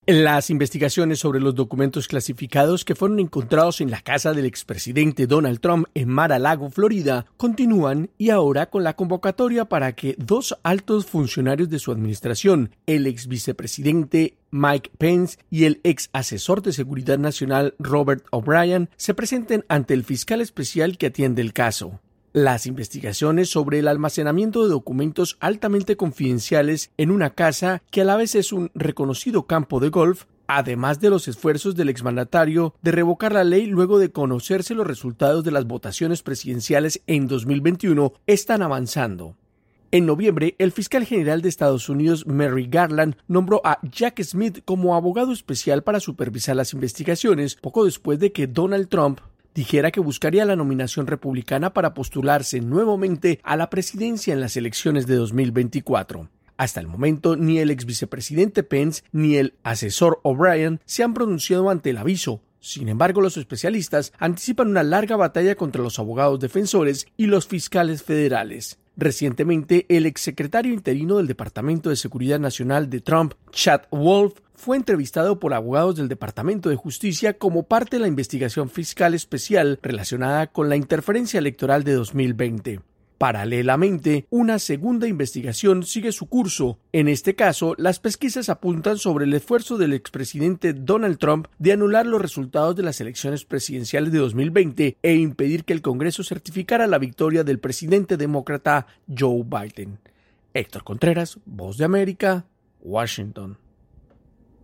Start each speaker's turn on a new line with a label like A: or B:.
A: Las investigaciones sobre los documentos clasificados que fueron encontrados en la casa del expresidente Donald Trump en Mar-a-Lago, Florida, continúan y ahora con la convocatoria para que dos altos funcionarios de su administración, el ex vicepresidente Mike Pence y el ex asesor de seguridad nacional Robert O'Brien, se presenten ante el fiscal especial que atiende el caso. Las investigaciones sobre el almacenamiento de documentos altamente confidenciales en una casa que a la vez es un reconocido campo de golf, además de los esfuerzos del exmandatario de revocar la ley luego de conocerse los resultados de las votaciones presidenciales en 2021, están avanzando. En noviembre, el fiscal general de Estados Unidos, Merrick Garland, nombró a Jack Smith como abogado especial para supervisar las investigaciones, poco después de que Donald Trump dijera que buscaría la nominación republicana para postularse nuevamente a la presidencia en las elecciones de 2024. Hasta el momento, ni el ex vicepresidente Pence ni el asesor O'Brien se han pronunciado ante el aviso. Sin embargo, los especialistas anticipan una larga batalla contra los abogados defensores y los fiscales federales. Recientemente, el exsecretario interino del Departamento de Seguridad Nacional de Trump, Chad Wolf, fue entrevistado por abogados del Departamento de Justicia como parte de la investigación fiscal especial relacionada con la interferencia electoral de 2020. Paralelamente, una segunda investigación sigue su curso. En este caso, las pesquisas apuntan sobre el esfuerzo del expresidente Donald Trump de anular los resultados de las elecciones presidenciales de 2020 e impedir que el Congreso certificara la victoria del presidente demócrata Joe Biden. Héctor Contreras, Voz de América, Washington.